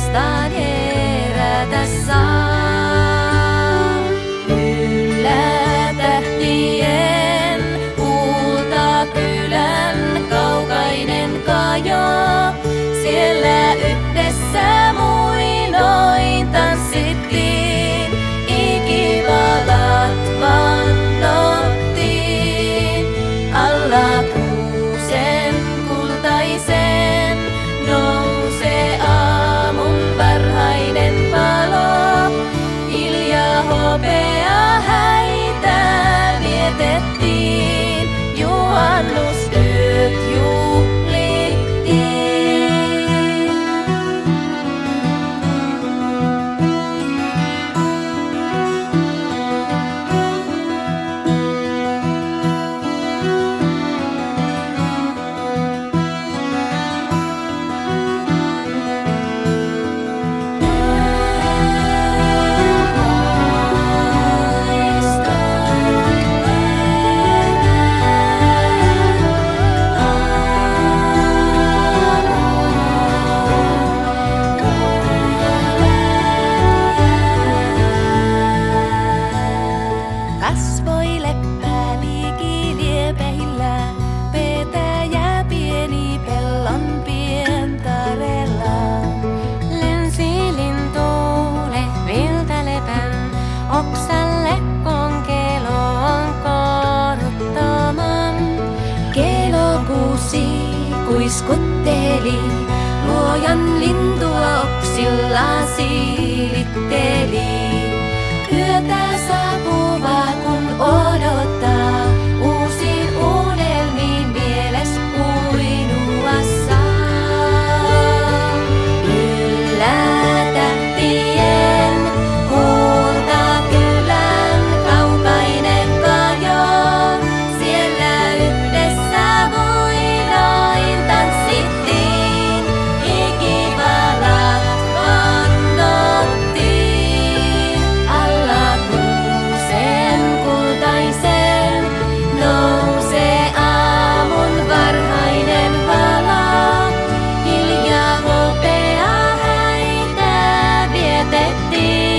uudestaan herätä saa. Yllä tähtien kultakylän kaukainen kajo, siellä yhdessä muinoin tanssittiin, ikivalat vannottiin. Alla kuusen kultaisen nousee aamun varhainen valo, hiljaa hopea häitä vietettiin, juhannusyöt juhlittiin. Kasvoi leppää liki liepehillä, petäjä pieni pellon pientareella. Lensi lintuule viltä lepän, oksalle konkeloon koruttaman. Kelokuusi kuiskutteli, luojan lintua oksillaan siilitteli. Yötä saapuvaa kun odottaa, uusiin unelmiin mieles uinua saa. Yllä tähtien kultakylän kaukainen kajo, siellä yhdessä muinoin tanssittiin, ikivalat vannottiin. Alla kuusen kultaisen nousee aamun varhainen valo, hiljaa hopea häitä vietettiin.